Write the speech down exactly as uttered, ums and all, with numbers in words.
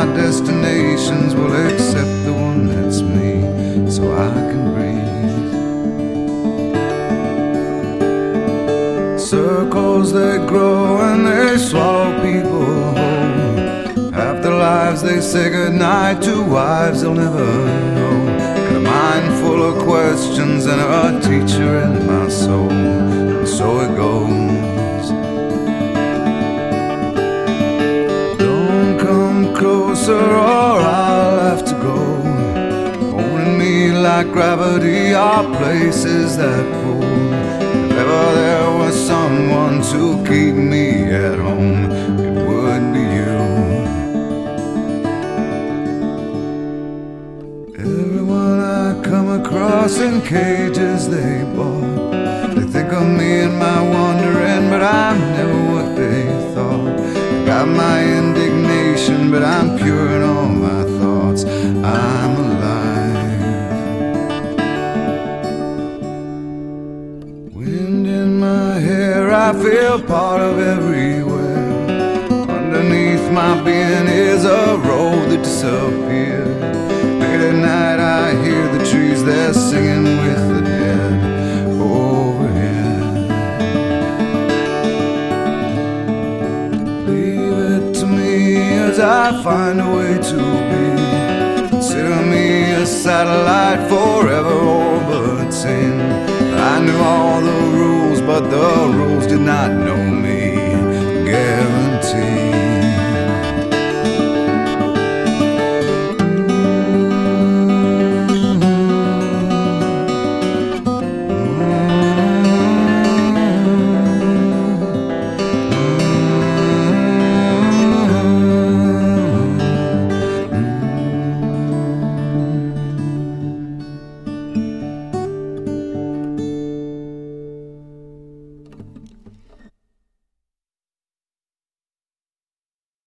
my destinations will accept the one that's me, so I can breathe. Circles they grow and they swallow people whole. Half their lives they say goodnight to wives they'll never know. Got a mind full of questions and a teacher in my soul, and so it goes. Don't come closer or I'll have to go. Holding me like gravity are places that pull. If ever there was someone to keep me at home, it would be you. Everyone I come across in cages they bought, they think of me and my wandering, but I'm never what they thought. Got my indignation, but I'm pure in all my thoughts. I'm alive. Wind in my hair, I feel part of everywhere. Underneath my being is a road that disappeared. Late at night I hear the trees, they're singing with the dead overhead. Leave it to me as I find a way to be. Consider me a satellite forever orbiting. I knew all the rules, but the rules did not know me. Guaranteed.